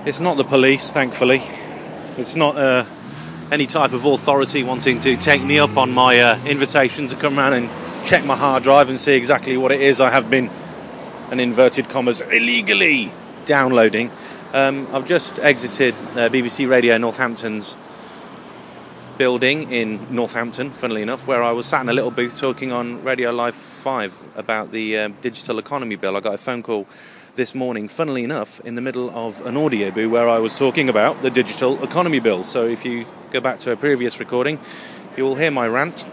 It's not the police, thankfully. It's not any type of authority wanting to take me up on my invitation to come around and check my hard drive and see exactly what it is I have been, in inverted commas, illegally downloading. I've just exited BBC Radio Northampton's building in Northampton, funnily enough, where I was sat in a little booth talking on Radio Live 5 about the digital economy bill. I got a phone call this morning, funnily enough, in the middle of an audio boo where I was talking about the digital economy bill. So if you go back to a previous recording, you will hear my rant.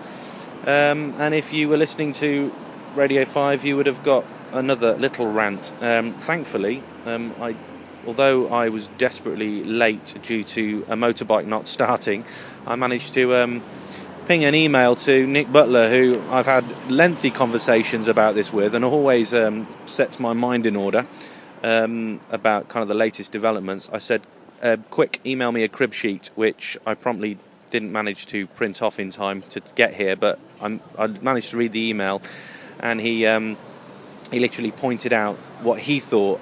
And if you were listening to Radio 5, you would have got another little rant. Thankfully, although I was desperately late due to a motorbike not starting, I managed to ping an email to Nick Butler, who I've had lengthy conversations about this with, and always sets my mind in order about kind of the latest developments. I said, quick, email me a crib sheet, which I promptly didn't manage to print off in time to get here, but I managed to read the email, and he literally pointed out what he thought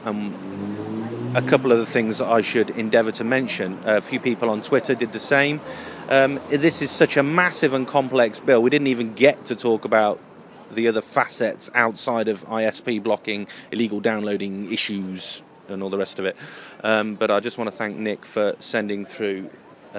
and a couple of the things that I should endeavour to mention. A few people on Twitter did the same. This is such a massive and complex bill. We didn't even get to talk about the other facets outside of ISP blocking, illegal downloading issues, and all the rest of it. But I just want to thank Nick for sending through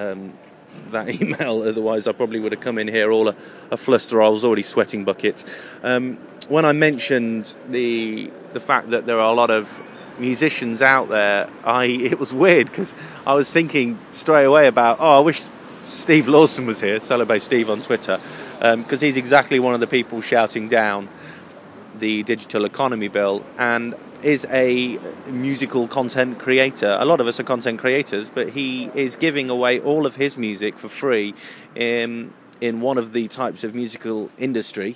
that email. Otherwise, I probably would have come in here all a fluster. I was already sweating buckets. When I mentioned the fact that there are a lot of musicians out there, it was weird because I was thinking straight away about, I wish Steve Lawson was here, Cello Steve on Twitter, because he's exactly one of the people shouting down the digital economy bill and is a musical content creator. A lot of us are content creators, but he is giving away all of his music for free in one of the types of musical industry.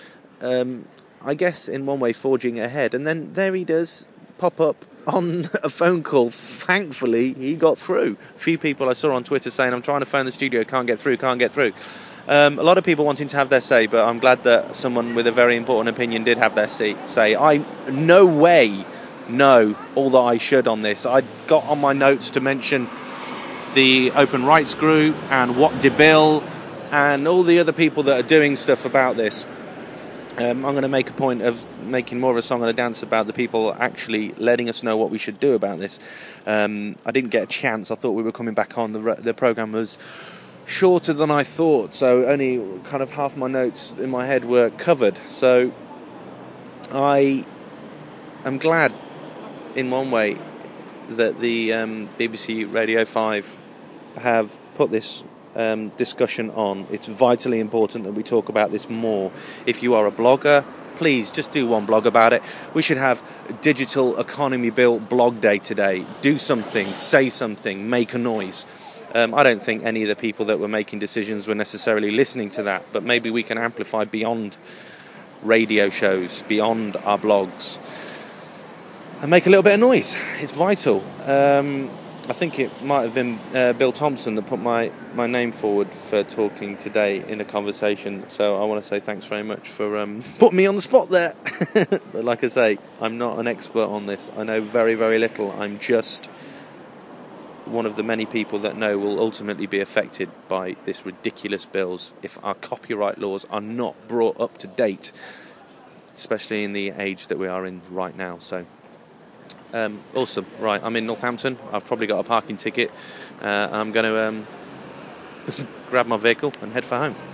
I guess in one way forging ahead, and then there he does pop up on a phone call. Thankfully he got through. A few people I saw on Twitter saying, I'm trying to phone the studio, can't get through. A lot of people wanting to have their say, but I'm glad that someone with a very important opinion did have their say. I no way know all that I should on this. I got on my notes to mention the Open Rights Group and What De Bill and all the other people that are doing stuff about this. I'm going to make a point of making more of a song and a dance about the people actually letting us know what we should do about this. I didn't get a chance. I thought we were coming back on. The programme was shorter than I thought, so only kind of half my notes in my head were covered. So I am glad, in one way, that the BBC Radio 5 have put this discussion on. It's vitally important that we talk about this more. If you are a blogger, please just do one blog about it. We should have Digital Economy Bill blog day today. Do something, say something, make a noise. I don't think any of the people that were making decisions were necessarily listening to that, but maybe we can amplify beyond radio shows, beyond our blogs, and make a little bit of noise. It's vital. I think it might have been Bill Thompson that put my name forward for talking today in a conversation, so I want to say thanks very much for putting me on the spot there. But like I say, I'm not an expert on this. I know very, very little. I'm just one of the many people that know will ultimately be affected by this ridiculous bills if our copyright laws are not brought up to date, especially in the age that we are in right now. So awesome. Right, I'm in Northampton. I've probably got a parking ticket. I'm going to grab my vehicle and head for home.